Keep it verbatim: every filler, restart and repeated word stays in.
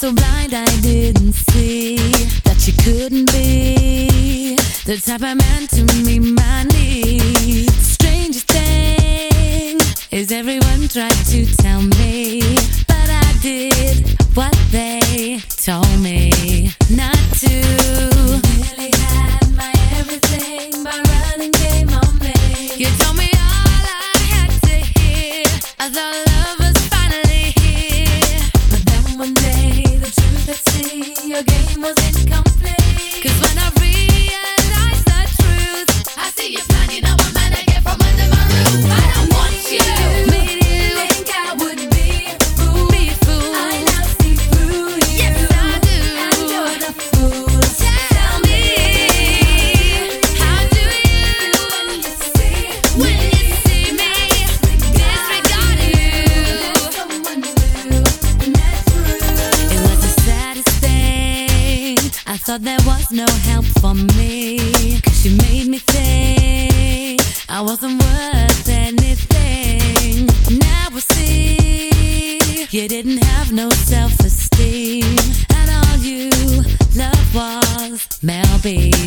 so blind I didn't see that you couldn't be the type of man to meet my needs. Strangest thing is everyone tried to tell me, but I did what they told me not to. Really had my everything by running game on me. You told me all I had to hear. I thought love was finally here, but then one day the truth I'd see, your game was incomplete. 'Cause when I realized the truth, I see you planning on one man to get from under my roof. I don't want you. Made it think I would be a fool. Be a fool. I now see through you. Yes, I do. And you're the fool. Tell me, how do you when you see when you see me disregarding you? Someone new, and that's true. It was the saddest thing. I thought there was no help for me, 'cause you made me think I wasn't worth anything. Now I see you didn't have no self-esteem, and all you loved was Mel B.